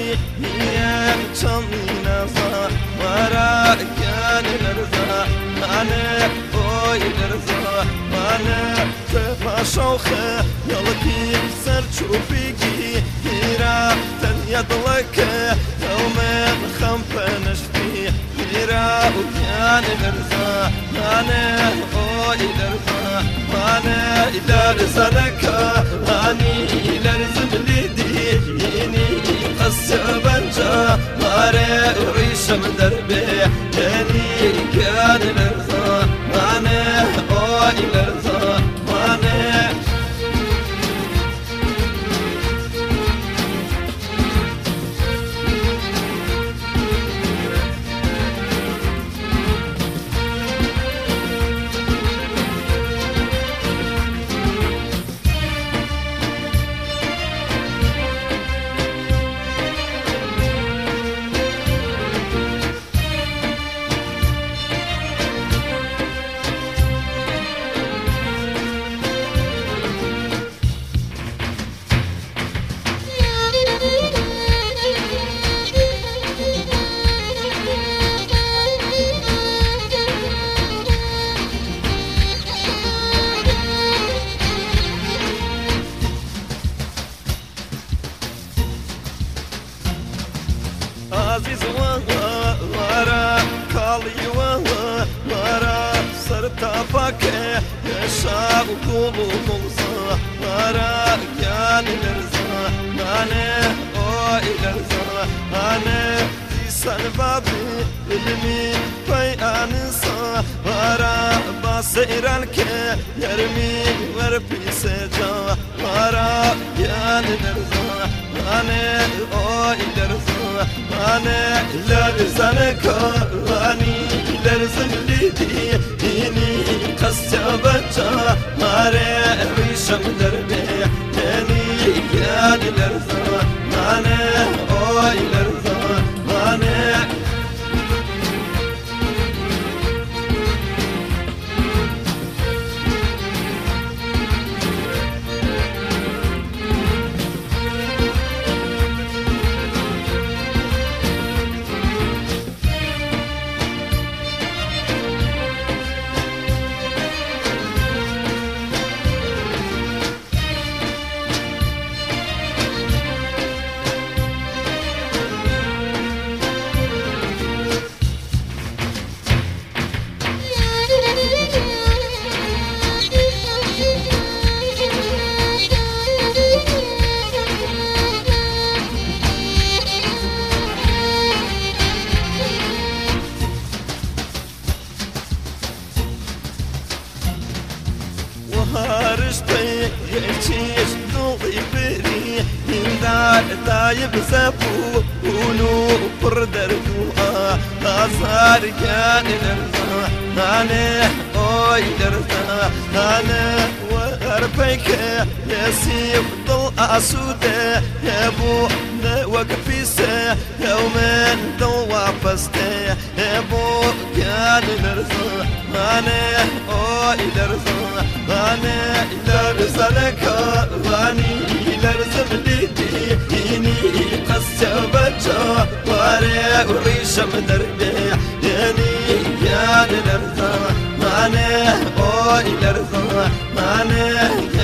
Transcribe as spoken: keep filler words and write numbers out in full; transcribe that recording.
هي تشمينا صار ورا كان الرزا أنا أوي الرزا أنا تبع شوخة يلقي سر شوفيكي هيرا تنيا ضلك يومين خمفة نشفي هيرا وكان الرزا أنا أوي الرزا أنا إذا رزانك أني إلى رزم لديني السبنجة ماري وريشم دربي يعني كان الارضاء ماني اوي الارضاء ماني عزيز والله ورا كالي والله ورا صرت افكر يا شاب قلوب ملصا ورا كان الارزاق انا او الارزاق انا تيسان بابي علمي في انسا ورا بصيرك يرمي وربي سجا ورا كان الارزاق انا او الارزاق أنا لرزانك أني لرزم لدي إني قصبتها ماري ريشم دربي إني كان لرزا أنا أوي لرزا أنا هارشتي يشيش ضوي بري هندار دايب زفو ولو بردر دوها أزهار كان الارزا أنا أوي الارزا أنا وغربيك يسيب ضل أسودة يبو وقفيسة يومين ضل وفسته يبو كان الارزا أنا أوي الارزا أنا لرزانك واني لرزم لدي إني قصبتها واري وريشم دربي يعني كان الارزا أنا أوي الارزا أنا